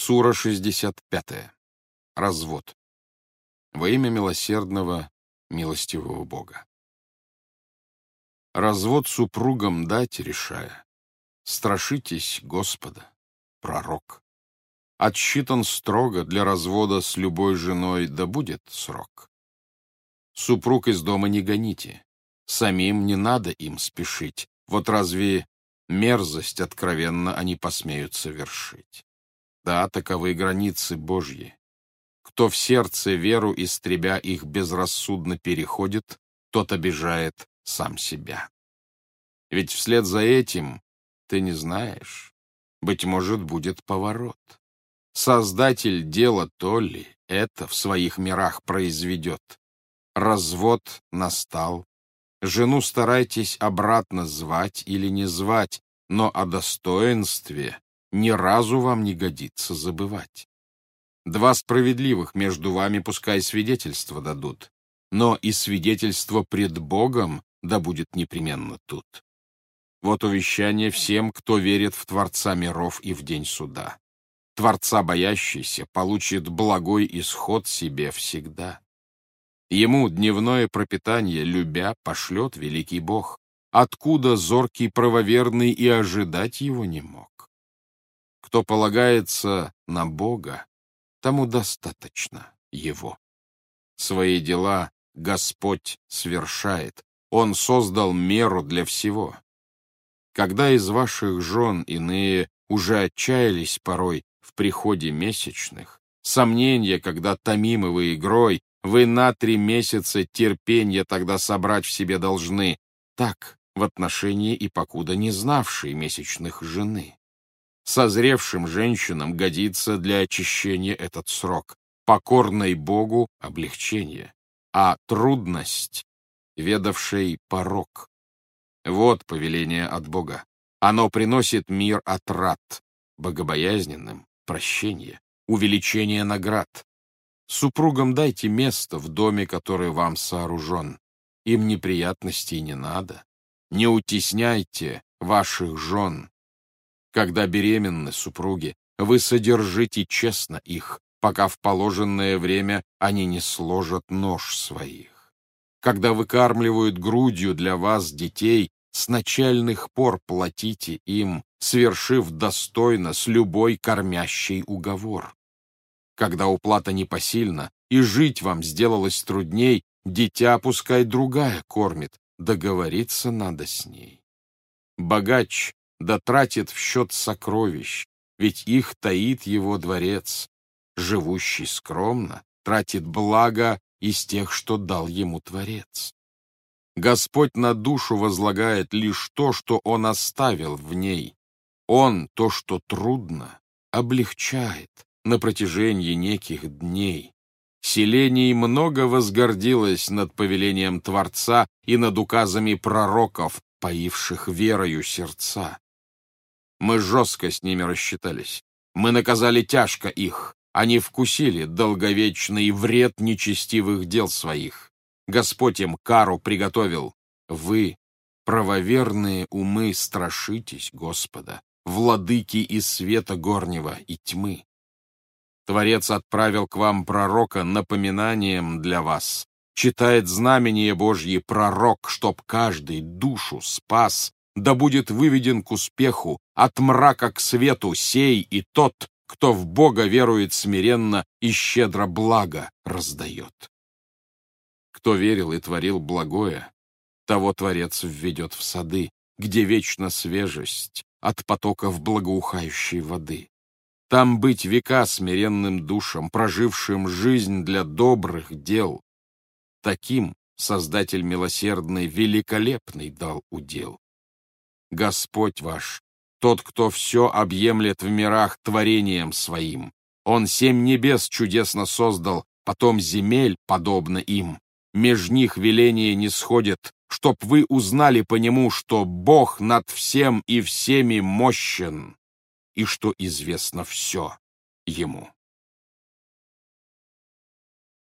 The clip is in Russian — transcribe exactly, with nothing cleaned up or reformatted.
Сура шестьдесят пятая. Развод. Во имя милосердного, милостивого Бога. Развод супругам дать, решая. Страшитесь Господа, пророк. Отсчитан строго для развода с любой женой, да будет срок. Супруг из дома не гоните, самим не надо им спешить. Вот разве мерзость откровенно они посмеют совершить? Да, таковы границы Божьи. Кто в сердце веру истребя их безрассудно переходит, тот обижает сам себя. Ведь вслед за этим, ты не знаешь, быть может, будет поворот. Создатель дела то ли это в своих мирах произведет. Развод настал. Жену старайтесь обратно звать или не звать, но о достоинстве ни разу вам не годится забывать. Два справедливых между вами пускай свидетельство дадут, но и свидетельство пред Богом да будет непременно тут. Вот увещание всем, кто верит в Творца миров и в день суда. Творца боящийся получит благой исход себе всегда. Ему дневное пропитание, любя, пошлет великий Бог, откуда зоркий правоверный и ожидать его не мог. Кто полагается на Бога, тому достаточно Его. Свои дела Господь свершает, Он создал меру для всего. Когда из ваших жен иные уже отчаялись порой в приходе месячных, сомнения, когда томимы вы игрой, вы на три месяца терпенья тогда собрать в себе должны, так в отношении и покуда не знавшей месячных жены. Созревшим женщинам годится для очищения этот срок, покорной Богу — облегчение, а трудность — ведавшей порок. Вот повеление от Бога. Оно приносит мир от рад, богобоязненным — прощение, увеличение наград. Супругам дайте место в доме, который вам сооружен. Им неприятностей не надо. Не утесняйте ваших жен. Когда беременны супруги, вы содержите честно их, пока в положенное время они не сложат нож своих. Когда выкармливают грудью для вас детей, с начальных пор платите им, свершив достойно с любой кормящей уговор. Когда уплата непосильна и жить вам сделалось трудней, дитя пускай другая кормит, договориться надо с ней. Богач да тратит в счет сокровищ, ведь их таит его дворец. Живущий скромно тратит благо из тех, что дал ему Творец. Господь на душу возлагает лишь то, что Он оставил в ней. Он то, что трудно, облегчает на протяжении неких дней. Селений много возгордилось над повелением Творца и над указами пророков, поивших верою сердца. Мы жестко с ними рассчитались. Мы наказали тяжко их. Они вкусили долговечный вред нечестивых дел своих. Господь им кару приготовил. Вы, правоверные умы, страшитесь Господа, владыки из света горнего и тьмы. Творец отправил к вам пророка напоминанием для вас. Читает знамение Божье пророк, чтоб каждый душу спас, да будет выведен к успеху, от мрака к свету сей и тот, кто в Бога верует смиренно и щедро благо раздает. Кто верил и творил благое, того Творец введет в сады, где вечна свежесть от потоков благоухающей воды. Там быть века смиренным душам, прожившим жизнь для добрых дел. Таким Создатель милосердный великолепный дал удел. Господь ваш, тот, кто все объемлет в мирах творением своим. Он семь небес чудесно создал, потом земель, подобно им. Меж них веление не сходит, чтоб вы узнали по нему, что Бог над всем и всеми мощен, и что известно все ему.